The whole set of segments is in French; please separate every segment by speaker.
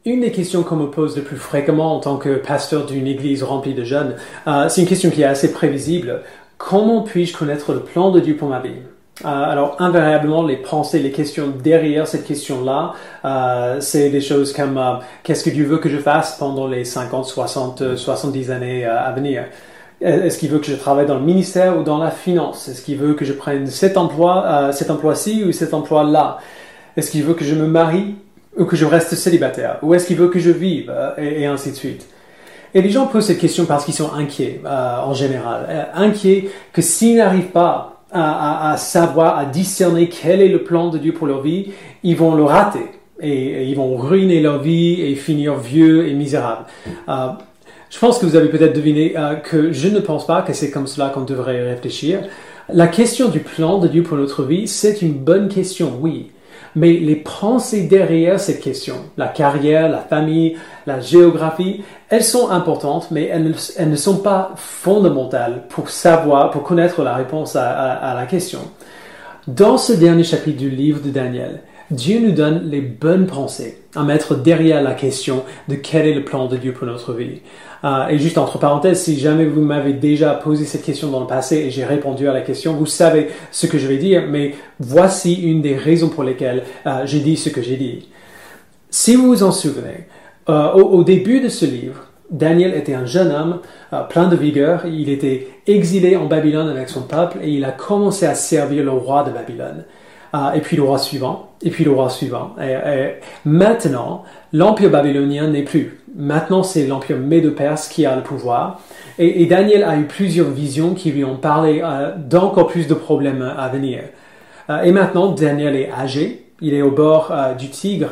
Speaker 1: Une des questions qu'on me pose le plus fréquemment en tant que pasteur d'une église remplie de jeunes, c'est une question qui est assez prévisible. Comment puis-je connaître le plan de Dieu pour ma vie? Alors, invariablement, les pensées, les questions derrière cette question-là, c'est des choses comme qu'est-ce que Dieu veut que je fasse pendant les 50, 60, 70 années à venir? Est-ce qu'il veut que je travaille dans le ministère ou dans la finance? Est-ce qu'il veut que je prenne cet emploi-ci ou cet emploi-là? Est-ce qu'il veut que je me marie ou que je reste célibataire? Ou est-ce qu'il veut que je vive? Et ainsi de suite. Et les gens posent cette question parce qu'ils sont inquiets, en général. Inquiets que s'ils n'arrivent pas à savoir, à discerner quel est le plan de Dieu pour leur vie, ils vont le rater. Et ils vont ruiner leur vie et finir vieux et misérables. Je pense que vous avez peut-être deviné que je ne pense pas que c'est comme cela qu'on devrait réfléchir. La question du plan de Dieu pour notre vie, c'est une bonne question, oui. Mais les pensées derrière cette question, la carrière, la famille, la géographie, elles sont importantes, mais elles ne sont pas fondamentales pour savoir, pour connaître la réponse à la question. Dans ce dernier chapitre du livre de Daniel, Dieu nous donne les bonnes pensées à mettre derrière la question de quel est le plan de Dieu pour notre vie. Et juste entre parenthèses, si jamais vous m'avez déjà posé cette question dans le passé et j'ai répondu à la question, vous savez ce que je vais dire, mais voici une des raisons pour lesquelles j'ai dit ce que j'ai dit. Si vous vous en souvenez, au début de ce livre, Daniel était un jeune homme plein de vigueur. Il était exilé en Babylone avec son peuple et il a commencé à servir le roi de Babylone. Et puis le roi suivant, et puis le roi suivant. Et maintenant, l'empire babylonien n'est plus. Maintenant, c'est l'empire médo-perse qui a le pouvoir. Et Daniel a eu plusieurs visions qui lui ont parlé d'encore plus de problèmes à venir. Et maintenant, Daniel est âgé. Il est au bord du Tigre,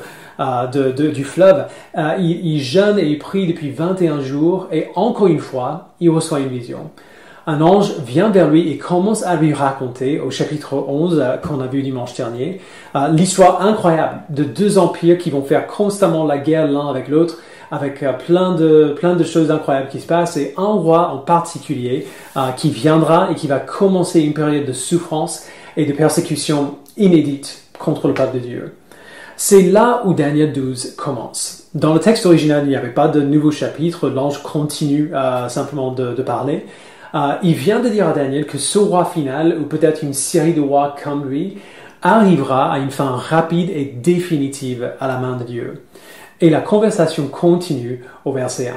Speaker 1: du fleuve. Il jeûne et il prie depuis 21 jours. Et encore une fois, il reçoit une vision. Un ange vient vers lui et commence à lui raconter, au chapitre 11 qu'on a vu dimanche dernier, l'histoire incroyable de deux empires qui vont faire constamment la guerre l'un avec l'autre, avec plein de choses incroyables qui se passent, et un roi en particulier qui viendra et qui va commencer une période de souffrance et de persécution inédite contre le peuple de Dieu. C'est là où Daniel 12 commence. Dans le texte original, il n'y avait pas de nouveau chapitre, l'ange continue simplement de parler. Il vient de dire à Daniel que ce roi final, ou peut-être une série de rois comme lui, arrivera à une fin rapide et définitive à la main de Dieu. Et la conversation continue au verset 1.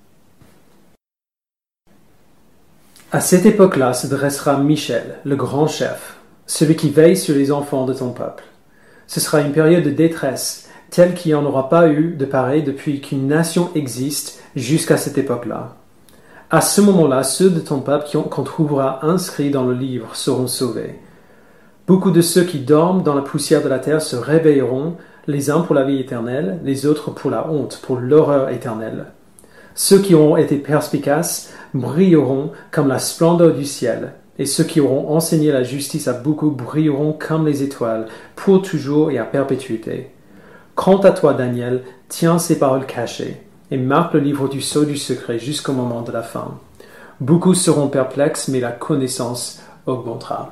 Speaker 1: À cette époque-là se dressera Michel, le grand chef, celui qui veille sur les enfants de ton peuple. Ce sera une période de détresse, telle qu'il n'y en aura pas eu de pareil depuis qu'une nation existe jusqu'à cette époque-là. À ce moment-là, ceux de ton peuple qu'on trouvera inscrits dans le livre seront sauvés. Beaucoup de ceux qui dorment dans la poussière de la terre se réveilleront, les uns pour la vie éternelle, les autres pour la honte, pour l'horreur éternelle. Ceux qui auront été perspicaces brilleront comme la splendeur du ciel, et ceux qui auront enseigné la justice à beaucoup brilleront comme les étoiles, pour toujours et à perpétuité. Quant à toi, Daniel, tiens ces paroles cachées, et marque le livre du sceau du secret jusqu'au moment de la fin. Beaucoup seront perplexes, mais la connaissance augmentera.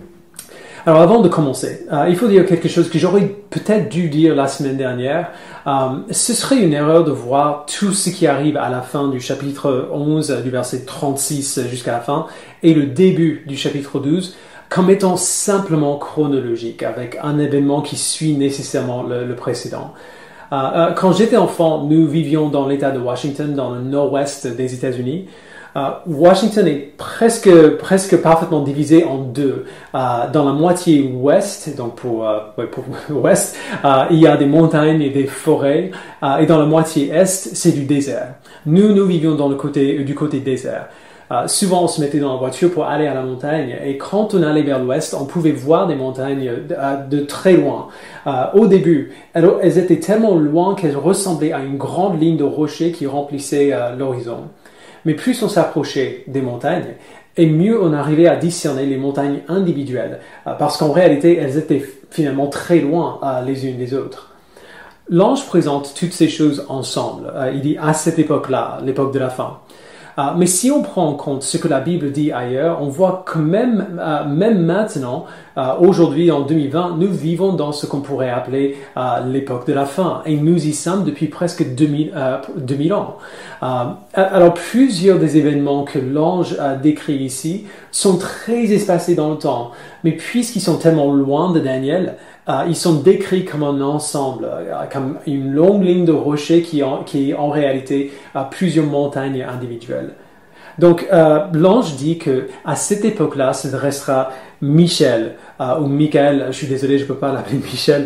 Speaker 1: Alors avant de commencer, il faut dire quelque chose que j'aurais peut-être dû dire la semaine dernière. Ce serait une erreur de voir tout ce qui arrive à la fin du chapitre 11, du verset 36 jusqu'à la fin, et le début du chapitre 12, comme étant simplement chronologique, avec un événement qui suit nécessairement le précédent. Quand j'étais enfant, nous vivions dans l'État de Washington, dans le nord-ouest des États-Unis. Washington est presque parfaitement divisé en deux. Dans la moitié ouest, donc pour ouest, il y a des montagnes et des forêts, et dans la moitié est, c'est du désert. Nous vivions du côté désert. Souvent, on se mettait dans la voiture pour aller à la montagne, et quand on allait vers l'ouest, on pouvait voir des montagnes de très loin. Au début, elles étaient tellement loin qu'elles ressemblaient à une grande ligne de rochers qui remplissait l'horizon. Mais plus on s'approchait des montagnes, et mieux on arrivait à discerner les montagnes individuelles, parce qu'en réalité, elles étaient finalement très loin les unes des autres. L'ange présente toutes ces choses ensemble. Il dit à cette époque-là, l'époque de la fin. Mais si on prend en compte ce que la Bible dit ailleurs, on voit que même maintenant, aujourd'hui en 2020, nous vivons dans ce qu'on pourrait appeler l'époque de la fin. Et nous y sommes depuis presque 2000 ans. Alors plusieurs des événements que l'ange décrit ici sont très espacés dans le temps. Mais puisqu'ils sont tellement loin de Daniel, ils sont décrits comme un ensemble, comme une longue ligne de rochers qui est en réalité plusieurs montagnes individuelles. Donc, l'ange dit que à cette époque-là, ce restera Michel, ou Michael, je suis désolé, je ne peux pas l'appeler Michel,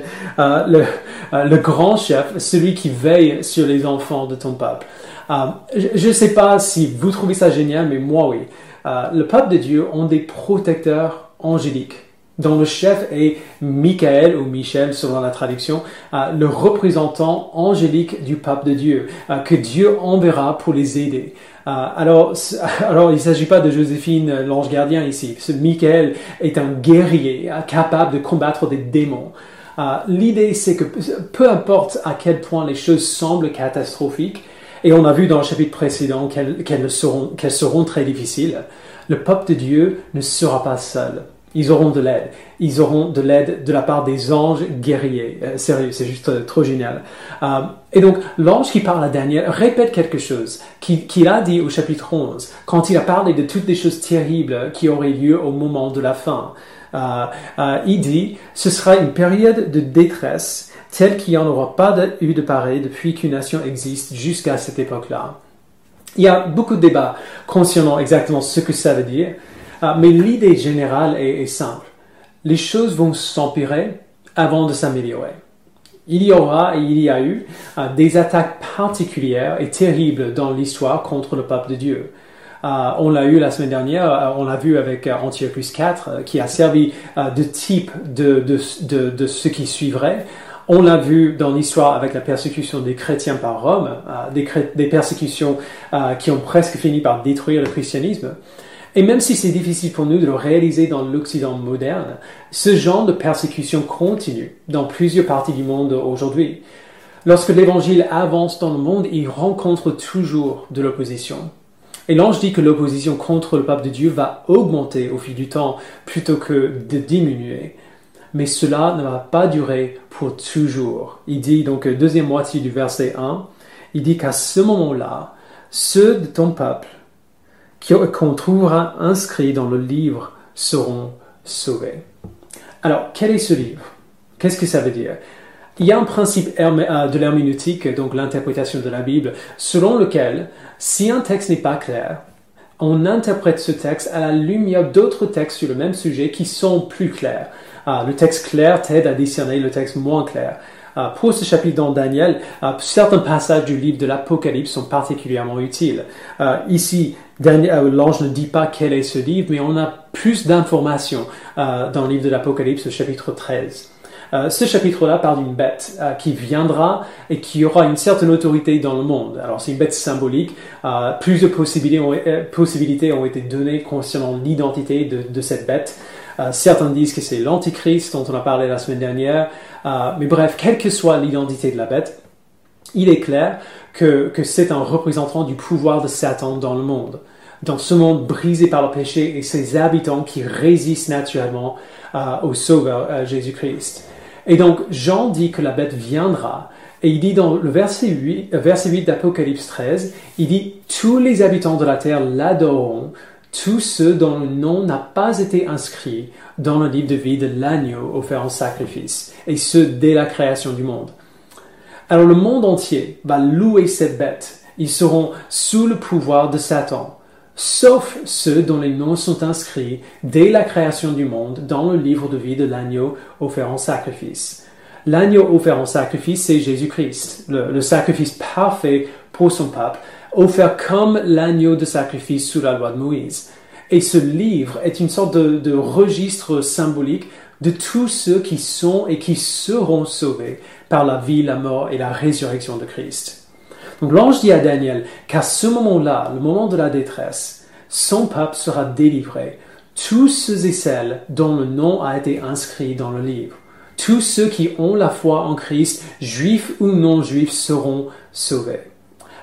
Speaker 1: le grand chef, celui qui veille sur les enfants de ton peuple. Je ne sais pas si vous trouvez ça génial, mais moi oui. Le peuple de Dieu ont des protecteurs angéliques, dont le chef est Michael ou Michel selon la traduction, le représentant angélique du peuple de Dieu, que Dieu enverra pour les aider. Alors il ne s'agit pas de Joséphine, l'ange gardien ici. Ce Michael est un guerrier capable de combattre des démons. L'idée c'est que peu importe à quel point les choses semblent catastrophiques, et on a vu dans le chapitre précédent qu'elles seront très difficiles, le peuple de Dieu ne sera pas seul. Ils auront de l'aide. Ils auront de l'aide de la part des anges guerriers. Sérieux, c'est juste trop génial. Et donc, l'ange qui parle à Daniel répète quelque chose qu'il a dit au chapitre 11, quand il a parlé de toutes les choses terribles qui auraient lieu au moment de la fin. Il dit, ce sera une période de détresse telle qu'il n'y en aura pas eu de pareil depuis qu'une nation existe jusqu'à cette époque-là. Il y a beaucoup de débats concernant exactement ce que ça veut dire. Mais l'idée générale est simple. Les choses vont s'empirer avant de s'améliorer. Il y aura et il y a eu des attaques particulières et terribles dans l'histoire contre le peuple de Dieu. On l'a eu la semaine dernière, on l'a vu avec Antiochus IV, qui a servi de type de ce qui suivrait. On l'a vu dans l'histoire avec la persécution des chrétiens par Rome, des persécutions qui ont presque fini par détruire le christianisme. Et même si c'est difficile pour nous de le réaliser dans l'Occident moderne, ce genre de persécution continue dans plusieurs parties du monde aujourd'hui. Lorsque l'Évangile avance dans le monde, il rencontre toujours de l'opposition. Et l'ange dit que l'opposition contre le peuple de Dieu va augmenter au fil du temps plutôt que de diminuer. Mais cela ne va pas durer pour toujours. Il dit donc, deuxième moitié du verset 1, il dit qu'à ce moment-là, ceux de ton peuple qu'on trouvera inscrits dans le livre seront sauvés. Alors, quel est ce livre? Qu'est-ce que ça veut dire? Il y a un principe de l'herméneutique, donc l'interprétation de la Bible, selon lequel, si un texte n'est pas clair, on interprète ce texte à la lumière d'autres textes sur le même sujet qui sont plus clairs. Le texte clair t'aide à discerner le texte moins clair. Pour ce chapitre dans Daniel, certains passages du livre de l'Apocalypse sont particulièrement utiles. Ici, l'ange ne dit pas quel est ce livre, mais on a plus d'informations dans le livre de l'Apocalypse, au chapitre 13. Ce chapitre-là parle d'une bête qui viendra et qui aura une certaine autorité dans le monde. Alors c'est une bête symbolique. Plusieurs possibilités ont été données concernant l'identité de cette bête. Certains disent que c'est l'Antichrist dont on a parlé la semaine dernière. Mais bref, quelle que soit l'identité de la bête, il est clair que c'est un représentant du pouvoir de Satan dans le monde. Dans ce monde brisé par le péché et ses habitants qui résistent naturellement au Sauveur Jésus-Christ. Et donc, Jean dit que la bête viendra, et il dit dans le verset 8 d'Apocalypse 13, il dit « Tous les habitants de la terre l'adoreront, tous ceux dont le nom n'a pas été inscrit dans le livre de vie de l'agneau offert en sacrifice, et ce, dès la création du monde. » Alors le monde entier va louer cette bête. Ils seront sous le pouvoir de Satan, sauf ceux dont les noms sont inscrits dès la création du monde dans le livre de vie de l'agneau offert en sacrifice. L'agneau offert en sacrifice, c'est Jésus-Christ, le sacrifice parfait pour son peuple, offert comme l'agneau de sacrifice sous la loi de Moïse. Et ce livre est une sorte de registre symbolique de tous ceux qui sont et qui seront sauvés par la vie, la mort et la résurrection de Christ. Donc l'ange dit à Daniel qu'à ce moment-là, le moment de la détresse, son peuple sera délivré. Tous ceux et celles dont le nom a été inscrit dans le livre, tous ceux qui ont la foi en Christ, juifs ou non juifs, seront sauvés.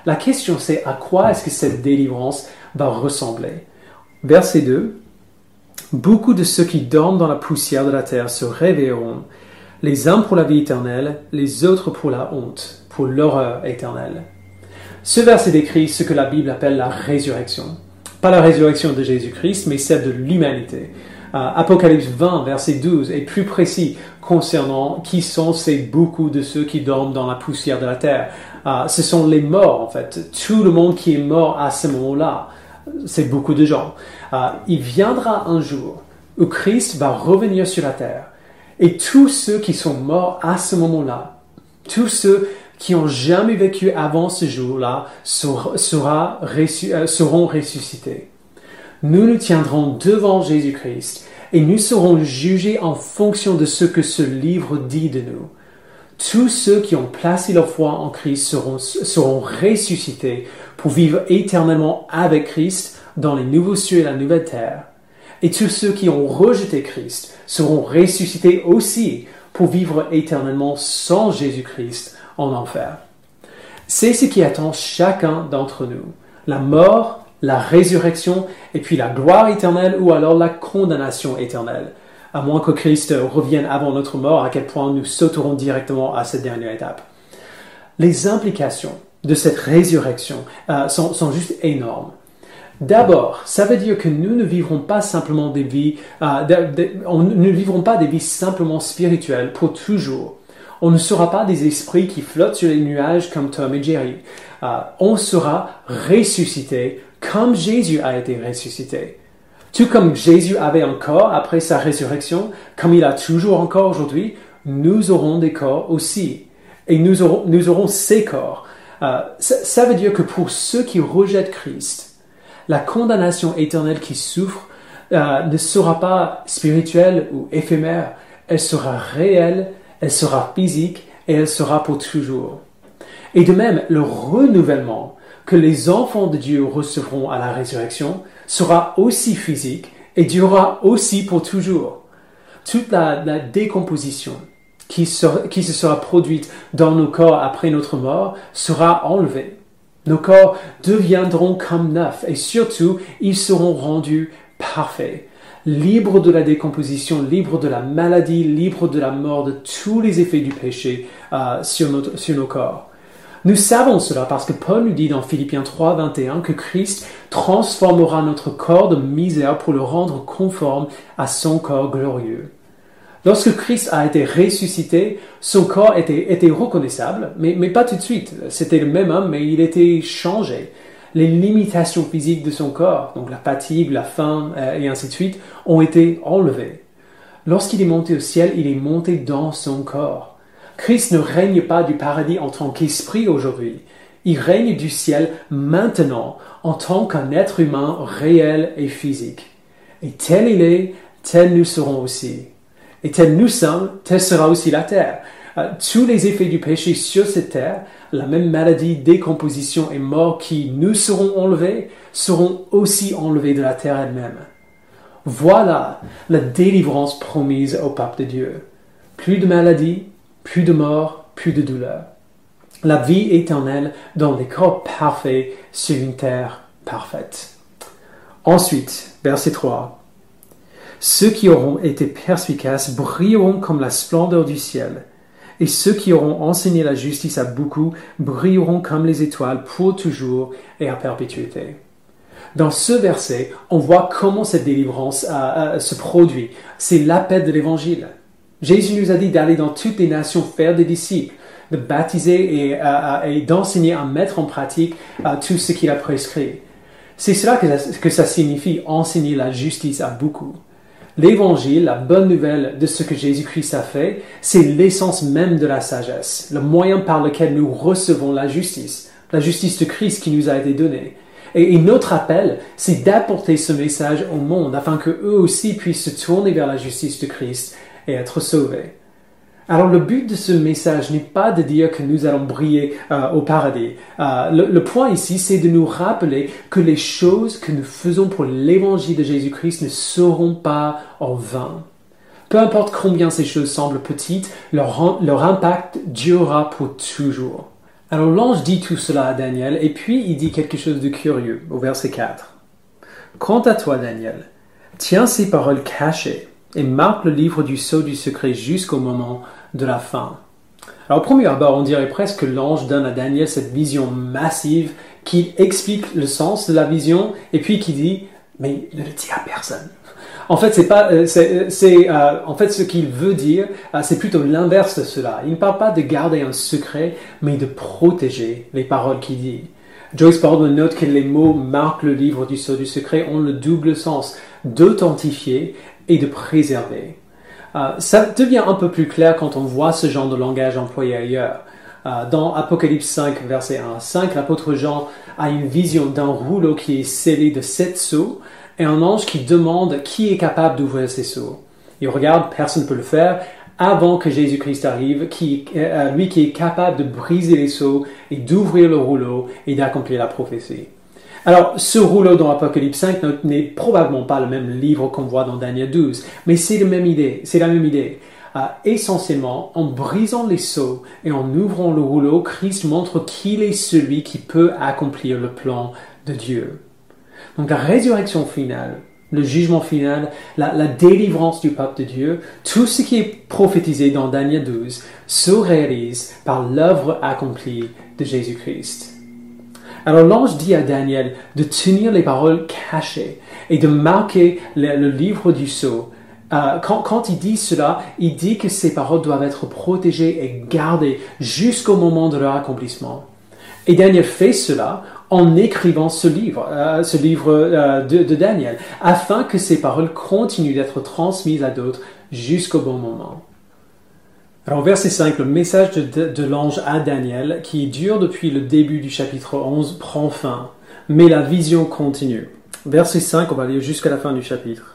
Speaker 1: La question c'est à quoi est-ce que cette délivrance va ressembler? Verset 2. Beaucoup de ceux qui dorment dans la poussière de la terre se réveilleront, les uns pour la vie éternelle, les autres pour la honte, pour l'horreur éternelle. Ce verset décrit ce que la Bible appelle la résurrection. Pas la résurrection de Jésus-Christ, mais celle de l'humanité. Apocalypse 20, verset 12, est plus précis concernant qui sont ces beaucoup de ceux qui dorment dans la poussière de la terre. Ce sont les morts, en fait. Tout le monde qui est mort à ce moment-là. C'est beaucoup de gens. Il viendra un jour où Christ va revenir sur la terre. Et tous ceux qui sont morts à ce moment-là, tous ceux qui n'ont jamais vécu avant ce jour-là, seront ressuscités. Nous nous tiendrons devant Jésus-Christ et nous serons jugés en fonction de ce que ce livre dit de nous. Tous ceux qui ont placé leur foi en Christ seront ressuscités pour vivre éternellement avec Christ dans les nouveaux cieux et la nouvelle terre. Et tous ceux qui ont rejeté Christ seront ressuscités aussi pour vivre éternellement sans Jésus-Christ en enfer. C'est ce qui attend chacun d'entre nous. La mort, la résurrection et puis la gloire éternelle ou alors la condamnation éternelle. À moins que Christ revienne avant notre mort, à quel point nous sauterons directement à cette dernière étape. Les implications de cette résurrection sont juste énormes. D'abord, ça veut dire que nous ne vivrons pas simplement des vies, ne vivrons pas des vies simplement spirituelles pour toujours. On ne sera pas des esprits qui flottent sur les nuages comme Tom et Jerry. On sera ressuscité comme Jésus a été ressuscité. Tout comme Jésus avait un corps après sa résurrection, comme il a toujours un corps aujourd'hui, nous aurons des corps aussi. Et nous aurons ces corps. Ça veut dire que pour ceux qui rejettent Christ, la condamnation éternelle qui souffre ne sera pas spirituelle ou éphémère. Elle sera réelle, elle sera physique et elle sera pour toujours. Et de même, le renouvellement que les enfants de Dieu recevront à la résurrection sera aussi physique et durera aussi pour toujours. Toute la décomposition qui se sera produite dans nos corps après notre mort sera enlevée. Nos corps deviendront comme neufs et surtout, ils seront rendus parfaits, libres de la décomposition, libres de la maladie, libres de la mort, de tous les effets du péché sur nos corps. Nous savons cela parce que Paul nous dit dans Philippiens 3, 21 que Christ transformera notre corps de misère pour le rendre conforme à son corps glorieux. Lorsque Christ a été ressuscité, son corps était reconnaissable, mais pas tout de suite. C'était le même homme, mais il était changé. Les limitations physiques de son corps, donc la fatigue, la faim et ainsi de suite, ont été enlevées. Lorsqu'il est monté au ciel, il est monté dans son corps. Christ ne règne pas du paradis en tant qu'esprit aujourd'hui. Il règne du ciel maintenant en tant qu'un être humain réel et physique. Et tel il est, tel nous serons aussi. Et tel nous sommes, telle sera aussi la terre. Tous les effets du péché sur cette terre, la même maladie, décomposition et mort qui nous seront enlevés, seront aussi enlevés de la terre elle-même. Voilà la délivrance promise au peuple de Dieu. Plus de maladie, plus de mort, plus de douleur. La vie éternelle dans des corps parfaits sur une terre parfaite. Ensuite, verset 3. Ceux qui auront été perspicaces brilleront comme la splendeur du ciel, et ceux qui auront enseigné la justice à beaucoup brilleront comme les étoiles pour toujours et à perpétuité. Dans ce verset, on voit comment cette délivrance se produit. C'est l'appel de l'Évangile. Jésus nous a dit d'aller dans toutes les nations faire des disciples, de baptiser et d'enseigner à mettre en pratique tout ce qu'il a prescrit. C'est cela que ça signifie enseigner la justice à beaucoup. L'Évangile, la bonne nouvelle de ce que Jésus-Christ a fait, c'est l'essence même de la sagesse, le moyen par lequel nous recevons la justice de Christ qui nous a été donnée. Et notre appel, c'est d'apporter ce message au monde afin qu'eux aussi puissent se tourner vers la justice de Christ et être sauvés. Alors le but de ce message n'est pas de dire que nous allons briller au paradis. Le point ici, c'est de nous rappeler que les choses que nous faisons pour l'évangile de Jésus-Christ ne seront pas en vain. Peu importe combien ces choses semblent petites, leur impact durera pour toujours. Alors l'ange dit tout cela à Daniel, et puis il dit quelque chose de curieux au verset 4. Quant à toi, Daniel, tiens ces paroles cachées et marque le livre du sceau du secret jusqu'au moment de la fin. Alors au premier abord, on dirait presque que l'ange donne à Daniel cette vision massive qui explique le sens de la vision et puis qui dit « mais ne le dis à personne ». En fait, en fait, ce qu'il veut dire, c'est plutôt l'inverse de cela. Il ne parle pas de garder un secret, mais de protéger les paroles qu'il dit. Joyce Baldwin note que les mots marquent le livre du sceau du secret ont le double sens d'authentifier et de préserver. Ça devient un peu plus clair quand on voit ce genre de langage employé ailleurs. Dans Apocalypse 5, verset 1 à 5, l'apôtre Jean a une vision d'un rouleau qui est scellé de 7 sceaux et un ange qui demande qui est capable d'ouvrir ces sceaux. Il regarde, personne ne peut le faire avant que Jésus-Christ arrive, lui qui est capable de briser les sceaux et d'ouvrir le rouleau et d'accomplir la prophétie. Alors, ce rouleau dans Apocalypse 5 n'est probablement pas le même livre qu'on voit dans Daniel 12, mais c'est la même idée. Essentiellement, en brisant les sceaux et en ouvrant le rouleau, Christ montre qu'il est celui qui peut accomplir le plan de Dieu. Donc la résurrection finale, le jugement final, la délivrance du peuple de Dieu, tout ce qui est prophétisé dans Daniel 12 se réalise par l'œuvre accomplie de Jésus-Christ. Alors l'ange dit à Daniel de tenir les paroles cachées et de marquer le livre du sceau. Quand il dit cela, il dit que ces paroles doivent être protégées et gardées jusqu'au moment de leur accomplissement. Et Daniel fait cela en écrivant ce livre de Daniel, afin que ces paroles continuent d'être transmises à d'autres jusqu'au bon moment. Alors, verset 5, le message de l'ange à Daniel, qui dure depuis le début du chapitre 11, prend fin, mais la vision continue. Verset 5, on va lire jusqu'à la fin du chapitre.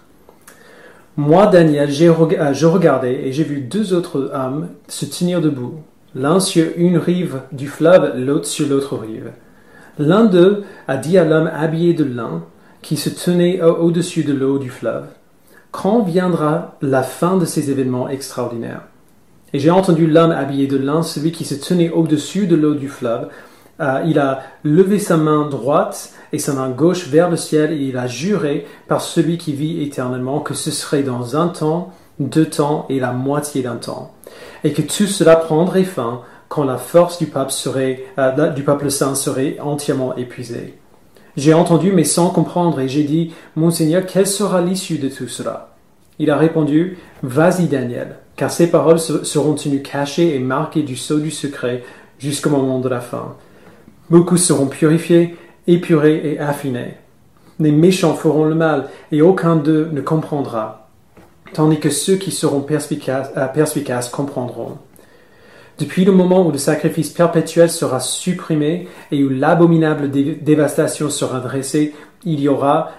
Speaker 1: Moi, Daniel, je regardais et j'ai vu 2 autres hommes se tenir debout, l'un sur une rive du fleuve, l'autre sur l'autre rive. L'un d'eux a dit à l'homme habillé de lin, qui se tenait au-dessus de l'eau du fleuve, « Quand viendra la fin de ces événements extraordinaires ?» Et j'ai entendu l'homme habillé de lin, celui qui se tenait au-dessus de l'eau du fleuve. Il a levé sa main droite et sa main gauche vers le ciel et il a juré par celui qui vit éternellement que ce serait dans 1 temps, 2 temps et la moitié d'un temps. Et que tout cela prendrait fin quand la force du peuple saint serait entièrement épuisée. J'ai entendu mais sans comprendre et j'ai dit, « Mon Seigneur, quelle sera l'issue de tout cela ?» Il a répondu, « Vas-y Daniel, car ces paroles seront tenues cachées et marquées du sceau du secret jusqu'au moment de la fin. Beaucoup seront purifiés, épurés et affinés. Les méchants feront le mal et aucun d'eux ne comprendra, tandis que ceux qui seront perspicaces comprendront. Depuis le moment où le sacrifice perpétuel sera supprimé et où l'abominable dévastation sera dressée, il y aura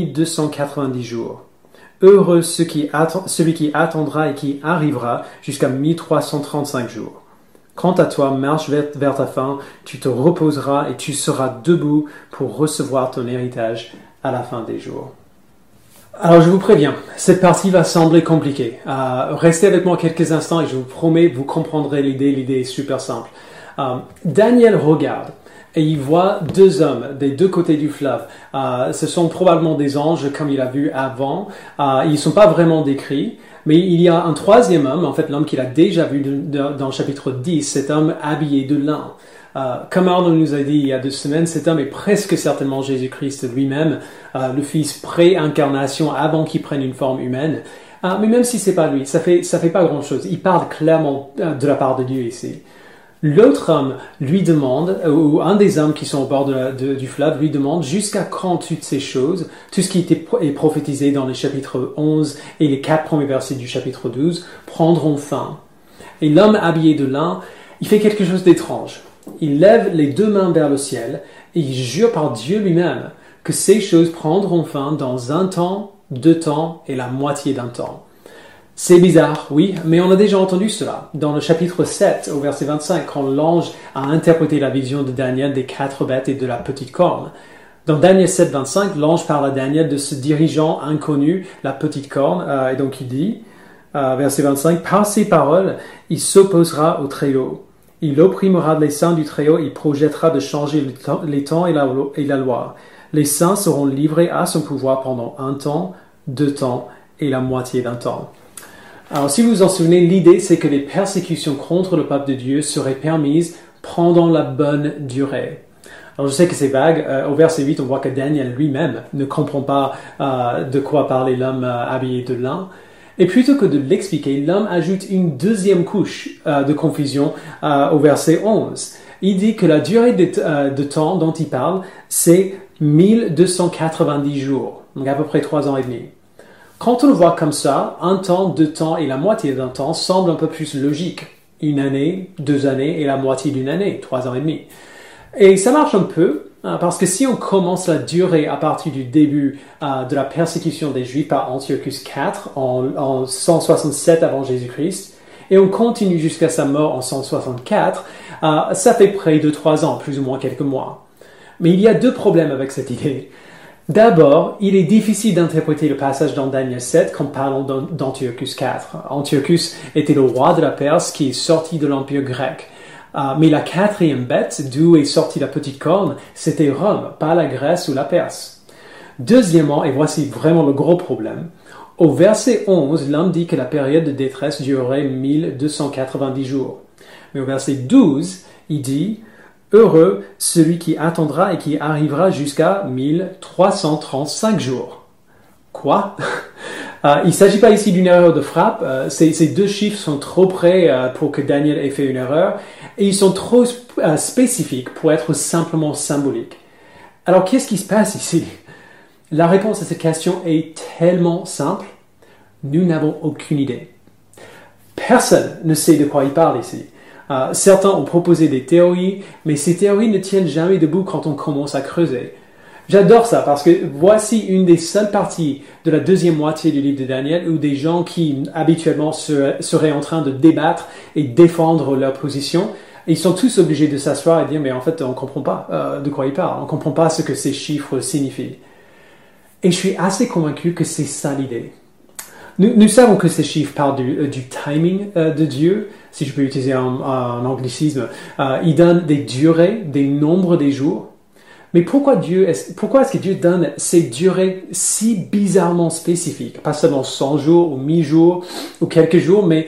Speaker 1: 1290 jours. Heureux celui qui attendra et qui arrivera jusqu'à 1335 jours. Quant à toi, marche vers ta fin, tu te reposeras et tu seras debout pour recevoir ton héritage à la fin des jours. Alors je vous préviens, cette partie va sembler compliquée. Restez avec moi quelques instants et je vous promets, vous comprendrez l'idée. L'idée est super simple. Daniel regarde et il voit 2 hommes des 2 côtés du fleuve. Ce sont probablement des anges comme il a vu avant. Ils ne sont pas vraiment décrits, mais il y a un 3e homme, en fait l'homme qu'il a déjà vu dans le chapitre 10, cet homme habillé de lin. Comme Arnaud nous a dit il y a 2 semaines, cet homme est presque certainement Jésus-Christ lui-même, le Fils pré-incarnation avant qu'il prenne une forme humaine. Mais même si c'est pas lui, ça fait pas grand-chose. Il parle clairement de la part de Dieu ici. L'autre homme lui demande, ou un des hommes qui sont au bord du fleuve lui demande jusqu'à quand toutes ces choses, tout ce qui est prophétisé dans les chapitres 11 et les 4 premiers versets du chapitre 12, prendront fin. Et l'homme habillé de lin, il fait quelque chose d'étrange. Il lève les 2 mains vers le ciel et il jure par Dieu lui-même que ces choses prendront fin dans 1 temps, 2 temps et la moitié d'un temps. C'est bizarre, oui, mais on a déjà entendu cela. Dans le chapitre 7, au verset 25, quand l'ange a interprété la vision de Daniel des 4 bêtes et de la petite corne. Dans Daniel 7, 25, l'ange parle à Daniel de ce dirigeant inconnu, la petite corne, et donc il dit, verset 25, « Par ces paroles, il s'opposera au Très-Haut. Il opprimera les saints du Très-Haut, il projettera de changer les temps et la loi. Les saints seront livrés à son pouvoir pendant 1 temps, 2 temps et la moitié d'un temps. Alors, si vous vous en souvenez, l'idée, c'est que les persécutions contre le peuple de Dieu seraient permises pendant la bonne durée. Alors, je sais que c'est vague. Au verset 8, on voit que Daniel lui-même ne comprend pas de quoi parlait l'homme habillé de lin. Et plutôt que de l'expliquer, l'homme ajoute une deuxième couche de confusion au verset 11. Il dit que la durée de temps dont il parle, c'est 1290 jours, donc à peu près 3 ans et demi. Quand on le voit comme ça, 1 temps, 2 temps et la moitié d'un temps semble un peu plus logique. 1 année, 2 années et la moitié d'une année, 3 ans et demi. Et ça marche un peu, parce que si on commence la durée à partir du début de la persécution des Juifs par Antiochus IV en 167 avant Jésus-Christ, et on continue jusqu'à sa mort en 164, ça fait près de 3 ans, plus ou moins quelques mois. Mais il y a 2 problèmes avec cette idée. D'abord, il est difficile d'interpréter le passage dans Daniel 7 comme parlant d'Antiochus IV. Antiochus était le roi de la Perse qui est sorti de l'Empire grec. Mais la 4e bête, d'où est sortie la petite corne, c'était Rome, pas la Grèce ou la Perse. Deuxièmement, et voici vraiment le gros problème, au verset 11, l'homme dit que la période de détresse durerait 1290 jours. Mais au verset 12, il dit « Heureux celui qui attendra et qui arrivera jusqu'à 1335 jours. » Quoi? Il ne s'agit pas ici d'une erreur de frappe. Ces 2 chiffres sont trop près pour que Daniel ait fait une erreur et ils sont trop spécifiques pour être simplement symboliques. Alors, qu'est-ce qui se passe ici? La réponse à cette question est tellement simple. Nous n'avons aucune idée. Personne ne sait de quoi il parle ici. Certains ont proposé des théories, mais ces théories ne tiennent jamais debout quand on commence à creuser. J'adore ça parce que voici une des seules parties de la deuxième moitié du livre de Daniel où des gens qui habituellement seraient en train de débattre et défendre leur position, ils sont tous obligés de s'asseoir et dire mais en fait on ne comprend pas de quoi il parle, on ne comprend pas ce que ces chiffres signifient. Et je suis assez convaincu que c'est ça l'idée. Nous savons que ces chiffres parlent du timing de Dieu, si je peux utiliser un anglicisme. Il donne des durées, des nombres des jours. Mais pourquoi est-ce que Dieu donne ces durées si bizarrement spécifiques? Pas seulement 100 jours ou 1000 jours ou quelques jours, mais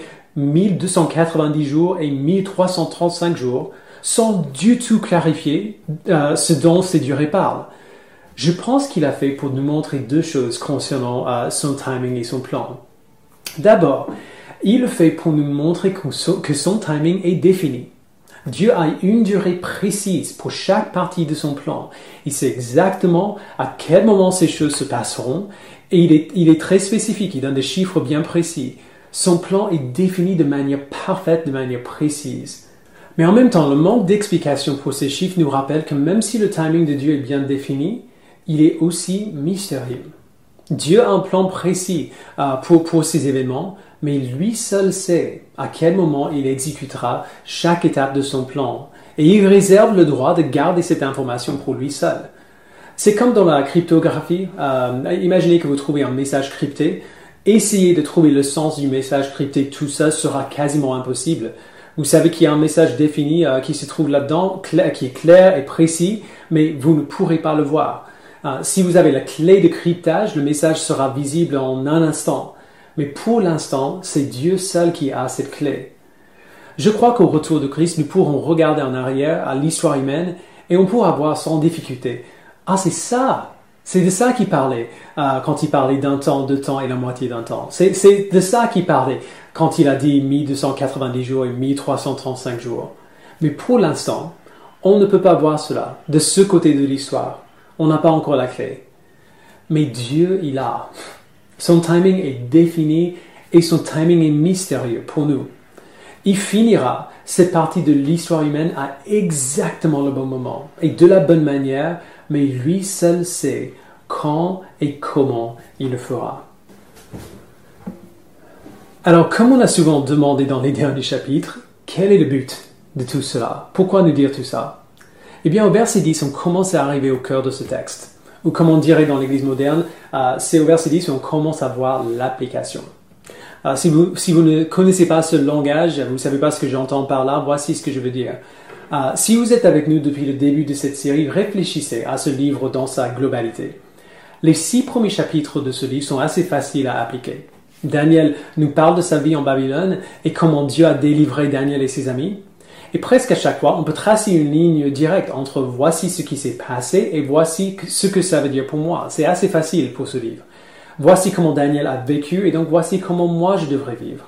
Speaker 1: 1290 jours et 1335 jours, sans du tout clarifier ce dont ces durées parlent. Je pense qu'il a fait pour nous montrer 2 choses concernant son timing et son plan. D'abord, il le fait pour nous montrer que son timing est défini. Dieu a une durée précise pour chaque partie de son plan. Il sait exactement à quel moment ces choses se passeront et il est très spécifique, il donne des chiffres bien précis. Son plan est défini de manière parfaite, de manière précise. Mais en même temps, le manque d'explication pour ces chiffres nous rappelle que même si le timing de Dieu est bien défini, il est aussi mystérieux. Dieu a un plan précis pour ces événements, mais lui seul sait à quel moment il exécutera chaque étape de son plan. Et il réserve le droit de garder cette information pour lui seul. C'est comme dans la cryptographie. Imaginez que vous trouvez un message crypté. Essayez de trouver le sens du message crypté tout seul sera quasiment impossible. Vous savez qu'il y a un message défini qui se trouve là-dedans, qui est clair et précis, mais vous ne pourrez pas le voir. Si vous avez la clé de cryptage, le message sera visible en un instant. Mais pour l'instant, c'est Dieu seul qui a cette clé. Je crois qu'au retour de Christ, nous pourrons regarder en arrière à l'histoire humaine et on pourra voir sans difficulté. Ah, c'est ça! C'est de ça qu'il parlait quand il parlait d'un temps, 2 temps et la moitié d'un temps. C'est de ça qu'il parlait quand il a dit 1290 jours et 1335 jours. Mais pour l'instant, on ne peut pas voir cela de ce côté de l'histoire. On n'a pas encore la clé. Mais Dieu, il a. Son timing est défini et son timing est mystérieux pour nous. Il finira cette partie de l'histoire humaine à exactement le bon moment et de la bonne manière, mais lui seul sait quand et comment il le fera. Alors, comme on a souvent demandé dans les derniers chapitres, quel est le but de tout cela? Pourquoi nous dire tout ça? Eh bien, au verset 10, on commence à arriver au cœur de ce texte. Ou comme on dirait dans l'Église moderne, c'est au verset 10 où on commence à voir l'application. Si vous ne connaissez pas ce langage, vous ne savez pas ce que j'entends par là, voici ce que je veux dire. Si vous êtes avec nous depuis le début de cette série, réfléchissez à ce livre dans sa globalité. Les 6 premiers chapitres de ce livre sont assez faciles à appliquer. Daniel nous parle de sa vie en Babylone et comment Dieu a délivré Daniel et ses amis. Et presque à chaque fois, on peut tracer une ligne directe entre voici ce qui s'est passé et voici ce que ça veut dire pour moi. C'est assez facile pour ce livre. Voici comment Daniel a vécu et donc voici comment moi je devrais vivre.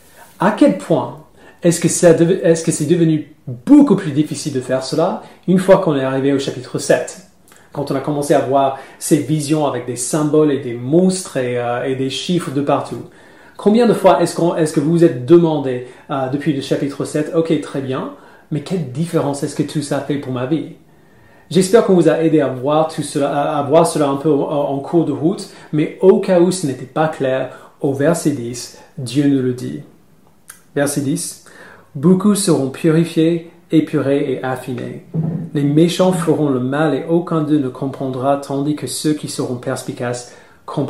Speaker 1: À quel point est-ce que c'est devenu beaucoup plus difficile de faire cela une fois qu'on est arrivé au chapitre 7? Quand on a commencé à voir ces visions avec des symboles et des monstres et des chiffres de partout. Combien de fois est-ce que vous vous êtes demandé depuis le chapitre 7, ok, très bien, mais quelle différence est-ce que tout ça fait pour ma vie? J'espère qu'on vous a aidé à voir cela un peu en cours de route, mais au cas où ce n'était pas clair, au verset 10, Dieu nous le dit. Verset 10, « Beaucoup seront purifiés, épurés et affinés. Les méchants feront le mal et aucun d'eux ne comprendra, tandis que ceux qui seront perspicaces comprendront. »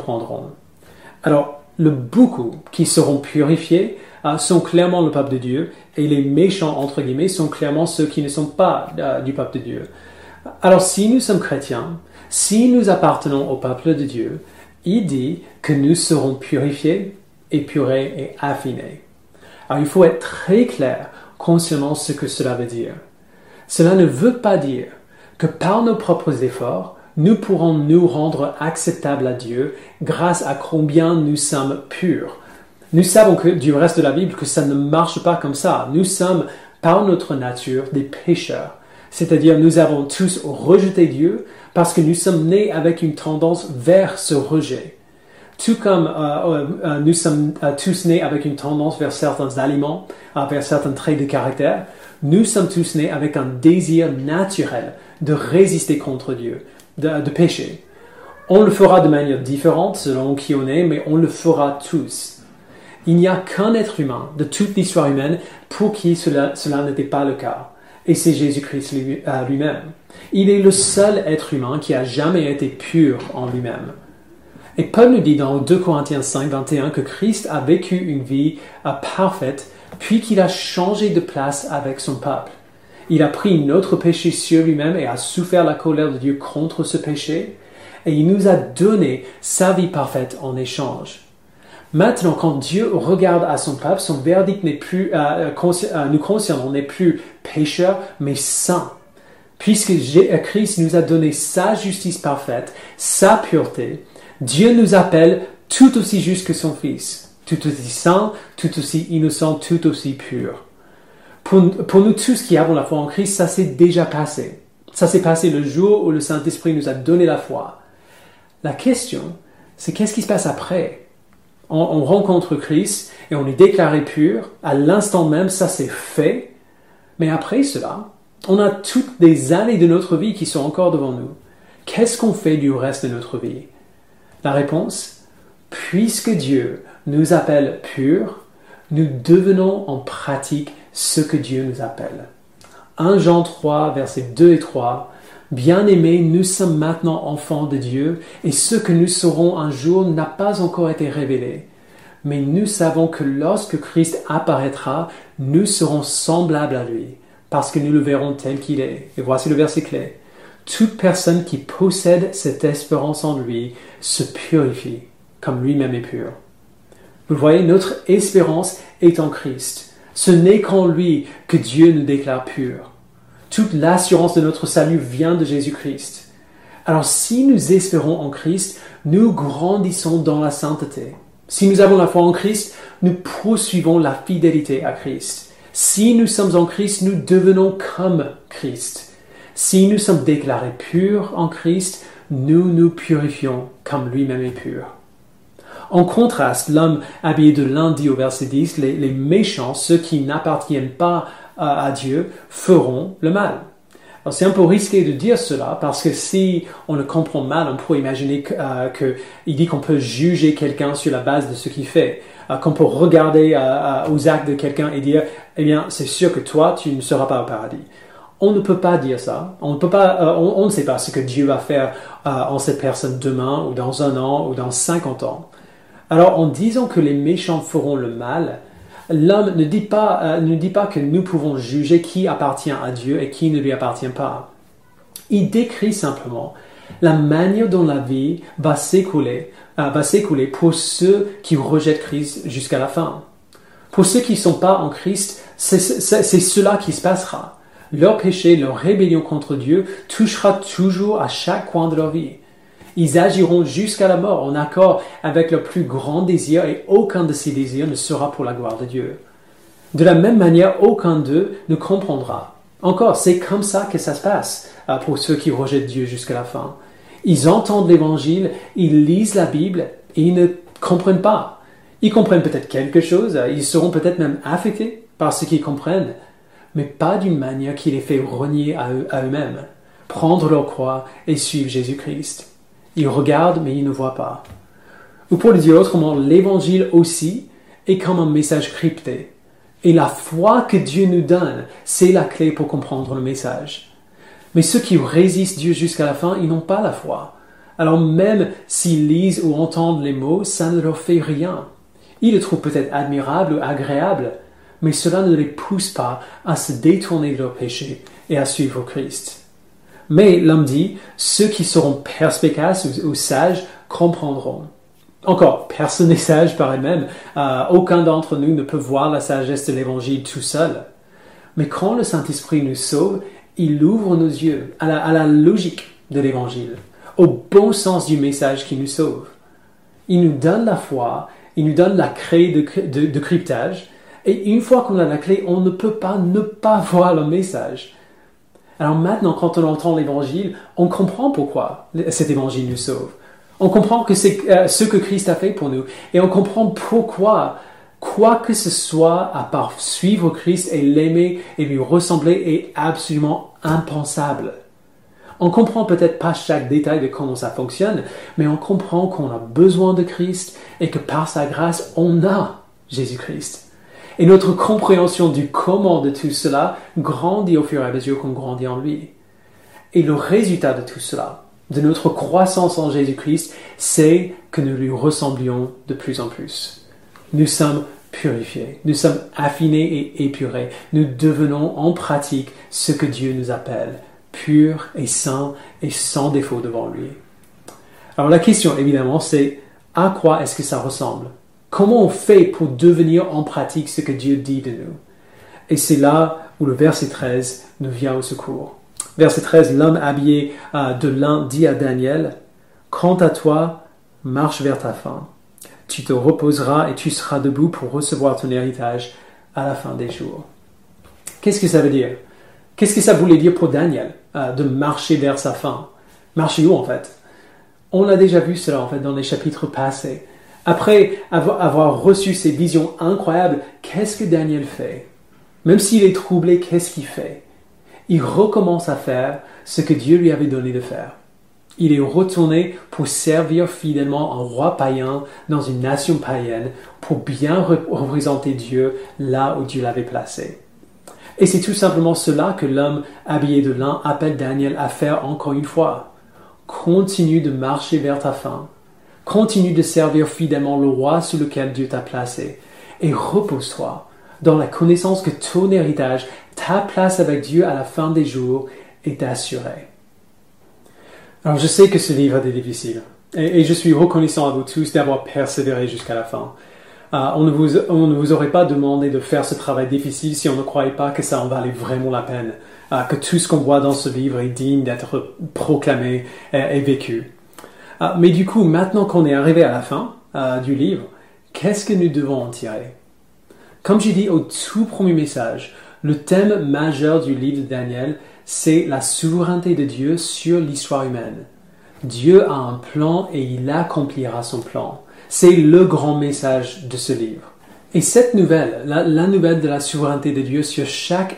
Speaker 1: Alors, le beaucoup qui seront purifiés sont clairement le peuple de Dieu, et les méchants, entre guillemets, sont clairement ceux qui ne sont pas du peuple de Dieu. Alors, si nous sommes chrétiens, si nous appartenons au peuple de Dieu, il dit que nous serons purifiés, épurés et affinés. Alors, il faut être très clair concernant ce que cela veut dire. Cela ne veut pas dire que par nos propres efforts, nous pourrons nous rendre acceptables à Dieu grâce à combien nous sommes purs. Nous savons que, du reste de la Bible que ça ne marche pas comme ça. Nous sommes, par notre nature, des pécheurs. C'est-à-dire, nous avons tous rejeté Dieu parce que nous sommes nés avec une tendance vers ce rejet. Tout comme nous sommes tous nés avec une tendance vers certains aliments, vers certains traits de caractère, nous sommes tous nés avec un désir naturel de résister contre Dieu, de pécher. On le fera de manière différente selon qui on est, mais on le fera tous. Il n'y a qu'un être humain de toute l'histoire humaine pour qui cela n'était pas le cas. Et c'est Jésus-Christ lui-même. Il est le seul être humain qui a jamais été pur en lui-même. Et Paul nous dit dans 2 Corinthiens 5, 21 que Christ a vécu une vie parfaite, puis qu'il a changé de place avec son peuple. Il a pris notre péché sur lui-même et a souffert la colère de Dieu contre ce péché, et il nous a donné sa vie parfaite en échange. Maintenant, quand Dieu regarde à son peuple, son verdict n'est plus, nous concernant, n'est plus pécheur, mais saint. Puisque Christ nous a donné sa justice parfaite, sa pureté, Dieu nous appelle tout aussi juste que son Fils, tout aussi saint, tout aussi innocent, tout aussi pur. Pour nous tous qui avons la foi en Christ, ça s'est déjà passé. Ça s'est passé le jour où le Saint-Esprit nous a donné la foi. La question, c'est qu'est-ce qui se passe après? On rencontre Christ et on est déclaré pur. À l'instant même, ça c'est fait. Mais après cela, on a toutes des années de notre vie qui sont encore devant nous. Qu'est-ce qu'on fait du reste de notre vie? La réponse, puisque Dieu nous appelle purs, nous devenons en pratique ce que Dieu nous appelle. 1 Jean 3, versets 2 et 3. Bien-aimés, nous sommes maintenant enfants de Dieu, et ce que nous serons un jour n'a pas encore été révélé. Mais nous savons que lorsque Christ apparaîtra, nous serons semblables à lui, parce que nous le verrons tel qu'il est. Et voici le verset clé. Toute personne qui possède cette espérance en lui se purifie, comme lui-même est pur. Vous voyez, notre espérance est en Christ. Ce n'est qu'en lui que Dieu nous déclare purs. Toute l'assurance de notre salut vient de Jésus-Christ. Alors si nous espérons en Christ, nous grandissons dans la sainteté. Si nous avons la foi en Christ, nous poursuivons la fidélité à Christ. Si nous sommes en Christ, nous devenons comme Christ. Si nous sommes déclarés purs en Christ, nous nous purifions comme lui-même est pur. En contraste, l'homme habillé de lin dit au verset 10, les méchants, ceux qui n'appartiennent pas à Dieu, feront le mal. Alors c'est un peu risqué de dire cela parce que si on le comprend mal, on pourrait imaginer qu'il dit qu'on peut juger quelqu'un sur la base de ce qu'il fait, qu'on peut regarder aux actes de quelqu'un et dire, eh bien, c'est sûr que toi, tu ne seras pas au paradis. On ne peut pas dire ça. On ne sait pas ce que Dieu va faire en cette personne demain ou dans 1 an ou dans 50 ans. Alors, en disant que les méchants feront le mal, l'homme ne dit pas que nous pouvons juger qui appartient à Dieu et qui ne lui appartient pas. Il décrit simplement la manière dont la vie va s'écouler pour ceux qui rejettent Christ jusqu'à la fin. Pour ceux qui ne sont pas en Christ, c'est cela qui se passera. Leur péché, leur rébellion contre Dieu touchera toujours à chaque coin de leur vie. Ils agiront jusqu'à la mort en accord avec leur plus grand désir et aucun de ces désirs ne sera pour la gloire de Dieu. De la même manière, aucun d'eux ne comprendra. Encore, c'est comme ça que ça se passe pour ceux qui rejettent Dieu jusqu'à la fin. Ils entendent l'Évangile, ils lisent la Bible et ils ne comprennent pas. Ils comprennent peut-être quelque chose, ils seront peut-être même affectés par ce qu'ils comprennent, mais pas d'une manière qui les fait renier à eux-mêmes, prendre leur croix et suivre Jésus-Christ. Ils regardent, mais ils ne voient pas. Ou pour le dire autrement, l'Évangile aussi est comme un message crypté. Et la foi que Dieu nous donne, c'est la clé pour comprendre le message. Mais ceux qui résistent Dieu jusqu'à la fin, ils n'ont pas la foi. Alors même s'ils lisent ou entendent les mots, ça ne leur fait rien. Ils le trouvent peut-être admirable ou agréable, mais cela ne les pousse pas à se détourner de leur péché et à suivre Christ. Mais l'homme dit, ceux qui seront perspicaces ou sages comprendront. Encore, personne n'est sage par elle-même. Aucun d'entre nous ne peut voir la sagesse de l'Évangile tout seul. Mais quand le Saint-Esprit nous sauve, il ouvre nos yeux à la logique de l'Évangile, au bon sens du message qui nous sauve. Il nous donne la foi, il nous donne la clé de cryptage, et une fois qu'on a la clé, on ne peut pas ne pas voir le message. Alors maintenant, quand on entend l'Évangile, on comprend pourquoi cet Évangile nous sauve. On comprend que c'est ce que Christ a fait pour nous. Et on comprend pourquoi, quoi que ce soit, à part suivre Christ et l'aimer et lui ressembler, est absolument impensable. On comprend peut-être pas chaque détail de comment ça fonctionne, mais on comprend qu'on a besoin de Christ et que par sa grâce, on a Jésus-Christ. Et notre compréhension du comment de tout cela grandit au fur et à mesure qu'on grandit en lui. Et le résultat de tout cela, de notre croissance en Jésus-Christ, c'est que nous lui ressemblions de plus en plus. Nous sommes purifiés, nous sommes affinés et épurés. Nous devenons en pratique ce que Dieu nous appelle, purs et saints et sans défaut devant lui. Alors la question, évidemment, c'est à quoi est-ce que ça ressemble? Comment on fait pour devenir en pratique ce que Dieu dit de nous? Et c'est là où le verset 13 nous vient au secours. Verset 13, l'homme habillé de lin dit à Daniel, « Quant à toi, marche vers ta fin. Tu te reposeras et tu seras debout pour recevoir ton héritage à la fin des jours. » Qu'est-ce que ça veut dire? Qu'est-ce que ça voulait dire pour Daniel de marcher vers sa fin? Marcher où en fait? On a déjà vu cela en fait dans les chapitres passés. Après avoir reçu ces visions incroyables, qu'est-ce que Daniel fait? Même s'il est troublé, qu'est-ce qu'il fait? Il recommence à faire ce que Dieu lui avait donné de faire. Il est retourné pour servir fidèlement un roi païen dans une nation païenne pour bien représenter Dieu là où Dieu l'avait placé. Et c'est tout simplement cela que l'homme habillé de lin appelle Daniel à faire encore une fois. Continue de marcher vers ta fin. Continue de servir fidèlement le roi sous lequel Dieu t'a placé. Et repose-toi dans la connaissance que ton héritage, ta place avec Dieu à la fin des jours, est assurée. Alors je sais que ce livre est difficile. Et je suis reconnaissant à vous tous d'avoir persévéré jusqu'à la fin. On ne vous aurait pas demandé de faire ce travail difficile si on ne croyait pas que ça en valait vraiment la peine. Que tout ce qu'on voit dans ce livre est digne d'être proclamé et vécu. Mais du coup, maintenant qu'on est arrivé à la fin du livre, qu'est-ce que nous devons en tirer? Comme j'ai dit au tout premier message, le thème majeur du livre de Daniel, c'est la souveraineté de Dieu sur l'histoire humaine. Dieu a un plan et il accomplira son plan. C'est le grand message de ce livre. Et cette nouvelle, la nouvelle de la souveraineté de Dieu sur chaque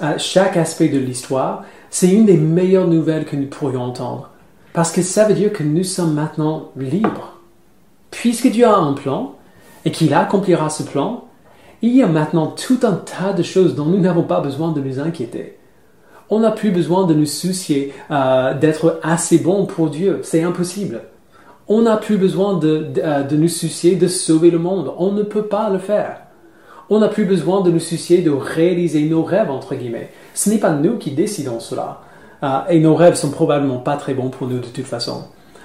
Speaker 1: aspect de l'histoire, c'est une des meilleures nouvelles que nous pourrions entendre. Parce que ça veut dire que nous sommes maintenant libres. Puisque Dieu a un plan et qu'il accomplira ce plan, il y a maintenant tout un tas de choses dont nous n'avons pas besoin de nous inquiéter. On n'a plus besoin de nous soucier d'être assez bon pour Dieu. C'est impossible. On n'a plus besoin de nous soucier de sauver le monde. On ne peut pas le faire. On n'a plus besoin de nous soucier de réaliser nos rêves, entre guillemets. Ce n'est pas nous qui décidons cela. Et nos rêves sont probablement pas très bons pour nous de toute façon.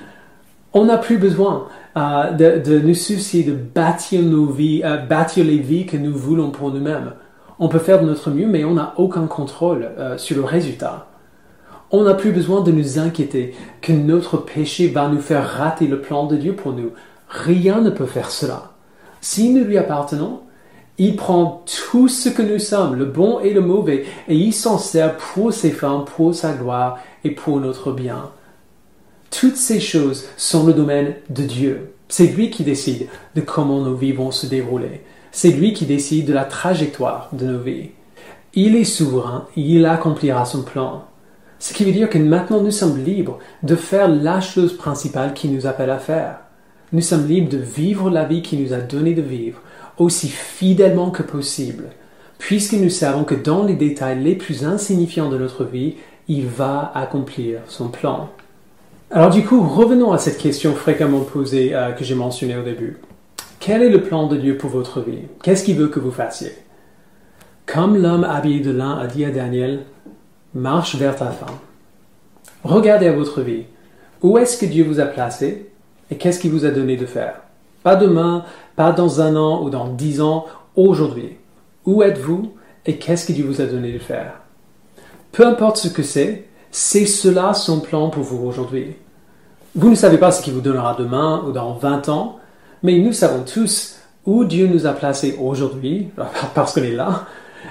Speaker 1: On n'a plus besoin de nous soucier de bâtir nos vies, bâtir les vies que nous voulons pour nous-mêmes. On peut faire de notre mieux, mais on n'a aucun contrôle sur le résultat. On n'a plus besoin de nous inquiéter que notre péché va nous faire rater le plan de Dieu pour nous. Rien ne peut faire cela. Si nous lui appartenons, il prend tout ce que nous sommes, le bon et le mauvais, et il s'en sert pour ses fins, pour sa gloire et pour notre bien. Toutes ces choses sont le domaine de Dieu. C'est lui qui décide de comment nos vies vont se dérouler. C'est lui qui décide de la trajectoire de nos vies. Il est souverain, il accomplira son plan. Ce qui veut dire que maintenant nous sommes libres de faire la chose principale qu'il nous appelle à faire. Nous sommes libres de vivre la vie qu'il nous a donné de vivre, aussi fidèlement que possible, puisque nous savons que dans les détails les plus insignifiants de notre vie, il va accomplir son plan. Alors du coup, revenons à cette question fréquemment posée que j'ai mentionnée au début. Quel est le plan de Dieu pour votre vie? Qu'est-ce qu'il veut que vous fassiez? Comme l'homme habillé de lin a dit à Daniel, marche vers ta fin. Regardez à votre vie. Où est-ce que Dieu vous a placé et qu'est-ce qu'il vous a donné de faire? Pas demain, pas dans 1 an ou dans 10 ans, aujourd'hui. Où êtes-vous et qu'est-ce que Dieu vous a donné de faire? Peu importe ce que c'est cela son plan pour vous aujourd'hui. Vous ne savez pas ce qu'il vous donnera demain ou dans 20 ans, mais nous savons tous où Dieu nous a placés aujourd'hui, parce qu'on est là,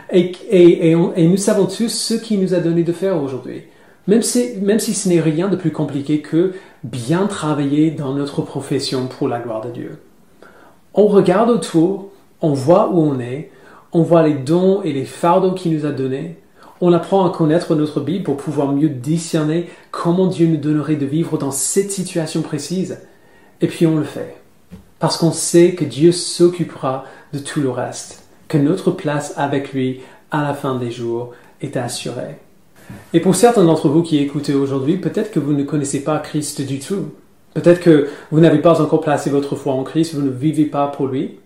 Speaker 1: et nous savons tous ce qu'il nous a donné de faire aujourd'hui. Même si ce n'est rien de plus compliqué que bien travailler dans notre profession pour la gloire de Dieu. On regarde autour, on voit où on voit les dons et les fardeaux qu'il nous a donnés, on apprend à connaître notre Bible pour pouvoir mieux discerner comment Dieu nous donnerait de vivre dans cette situation précise, et puis on le fait. Parce qu'on sait que Dieu s'occupera de tout le reste, que notre place avec lui à la fin des jours est assurée. Et pour certains d'entre vous qui écoutez aujourd'hui, peut-être que vous ne connaissez pas Christ du tout. Peut-être que vous n'avez pas encore placé votre foi en Christ, vous ne vivez pas pour lui.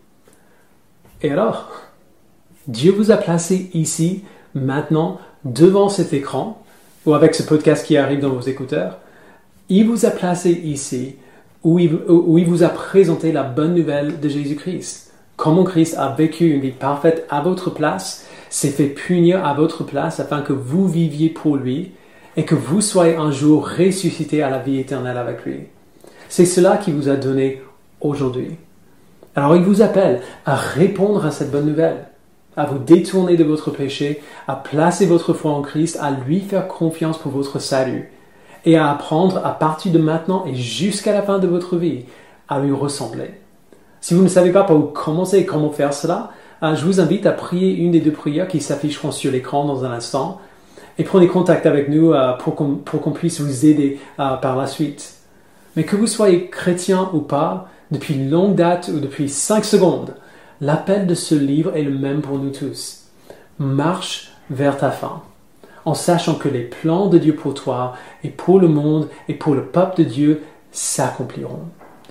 Speaker 1: Et alors, Dieu vous a placé ici, maintenant, devant cet écran, ou avec ce podcast qui arrive dans vos écouteurs. Il vous a placé ici, où il vous a présenté la bonne nouvelle de Jésus-Christ. Comment Christ a vécu une vie parfaite à votre place, s'est fait punir à votre place afin que vous viviez pour lui et que vous soyez un jour ressuscités à la vie éternelle avec lui. C'est cela qu'il vous a donné aujourd'hui. Alors il vous appelle à répondre à cette bonne nouvelle, à vous détourner de votre péché, à placer votre foi en Christ, à lui faire confiance pour votre salut et à apprendre à partir de maintenant et jusqu'à la fin de votre vie à lui ressembler. Si vous ne savez pas par où commencer et comment faire cela, je vous invite à prier une des 2 prières qui s'afficheront sur l'écran dans un instant et prenez contact avec nous pour qu'on puisse vous aider par la suite. Mais que vous soyez chrétien ou pas, depuis longue date ou depuis 5 secondes, l'appel de ce livre est le même pour nous tous. Marche vers ta fin, en sachant que les plans de Dieu pour toi et pour le monde et pour le peuple de Dieu s'accompliront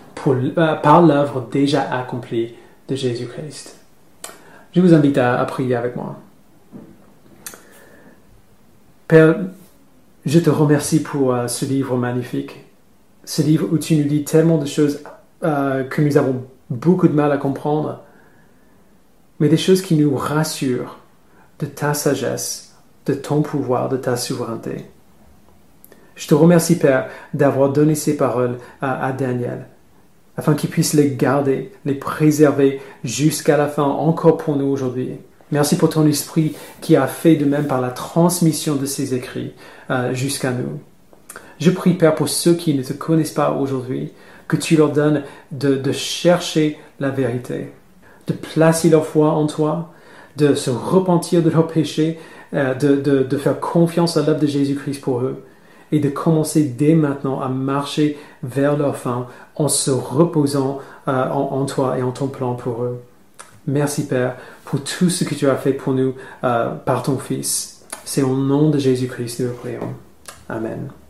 Speaker 1: par l'œuvre déjà accomplie de Jésus-Christ. Je vous invite à prier avec moi. Père, je te remercie pour ce livre magnifique, ce livre où tu nous dis tellement de choses que nous avons beaucoup de mal à comprendre, mais des choses qui nous rassurent de ta sagesse, de ton pouvoir, de ta souveraineté. Je te remercie, Père, d'avoir donné ces paroles à Daniel, afin qu'il puisse les garder, les préserver jusqu'à la fin, encore pour nous aujourd'hui. Merci pour ton esprit qui a fait de même par la transmission de ces écrits jusqu'à nous. Je prie, Père, pour ceux qui ne te connaissent pas aujourd'hui, que tu leur donnes de chercher la vérité, de placer leur foi en toi, de se repentir de leurs péchés, de faire confiance à l'œuvre de Jésus-Christ pour eux, et de commencer dès maintenant à marcher vers leur fin en se reposant en toi et en ton plan pour eux. Merci, Père, pour tout ce que tu as fait pour nous par ton Fils. C'est au nom de Jésus-Christ que nous prions. Amen.